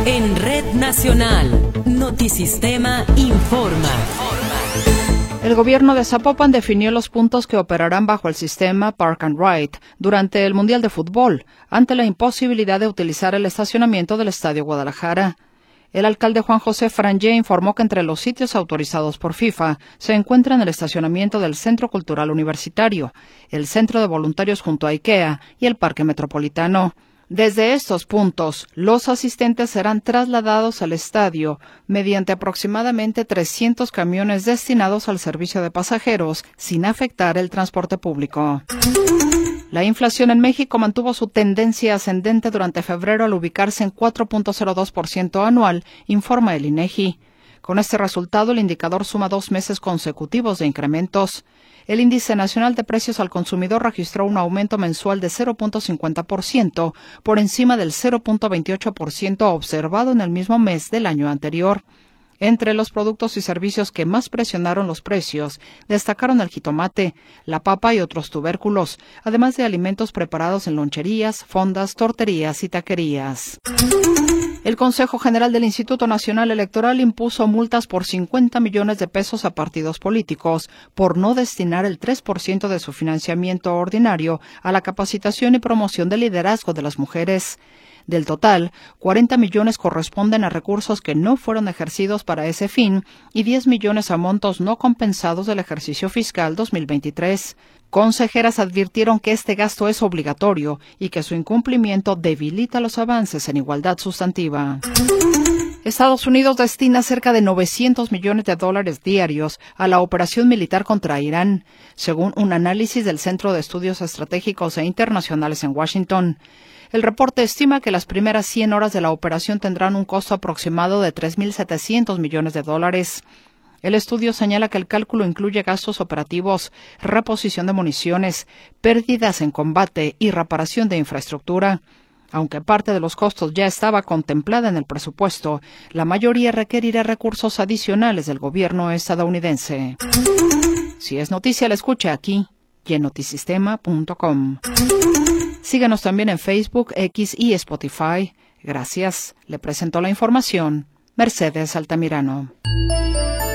En Red Nacional, Notisistema informa. El gobierno de Zapopan definió los puntos que operarán bajo el sistema Park and Ride durante el Mundial de Fútbol, ante la imposibilidad de utilizar el estacionamiento del Estadio Guadalajara. El alcalde Juan José Frangé informó que entre los sitios autorizados por FIFA se encuentran el estacionamiento del Centro Cultural Universitario, el Centro de Voluntarios junto a IKEA y el Parque Metropolitano. Desde estos puntos, los asistentes serán trasladados al estadio mediante aproximadamente 300 camiones destinados al servicio de pasajeros, sin afectar el transporte público. La inflación en México mantuvo su tendencia ascendente durante febrero al ubicarse en 4.02% anual, informa el INEGI. Con este resultado, el indicador suma 2 meses consecutivos de incrementos. El índice nacional de precios al consumidor registró un aumento mensual de 0.50%, por encima del 0.28% observado en el mismo mes del año anterior. Entre los productos y servicios que más presionaron los precios, destacaron el jitomate, la papa y otros tubérculos, además de alimentos preparados en loncherías, fondas, torterías y taquerías. El Consejo General del Instituto Nacional Electoral impuso multas por 50 millones de pesos a partidos políticos por no destinar el 3% de su financiamiento ordinario a la capacitación y promoción del liderazgo de las mujeres. Del total, 40 millones corresponden a recursos que no fueron ejercidos para ese fin y 10 millones a montos no compensados del ejercicio fiscal 2023. Consejeras advirtieron que este gasto es obligatorio y que su incumplimiento debilita los avances en igualdad sustantiva. Estados Unidos destina cerca de $900 millones diarios a la operación militar contra Irán, según un análisis del Centro de Estudios Estratégicos e Internacionales en Washington. El reporte estima que las primeras 100 horas de la operación tendrán un costo aproximado de $3.700 millones. El estudio señala que el cálculo incluye gastos operativos, reposición de municiones, pérdidas en combate y reparación de infraestructura. Aunque parte de los costos ya estaba contemplada en el presupuesto, la mayoría requerirá recursos adicionales del gobierno estadounidense. Si es noticia, la escucha aquí y en notisistema.com. Síganos también en Facebook, X y Spotify. Gracias. Le presentó la información Mercedes Altamirano.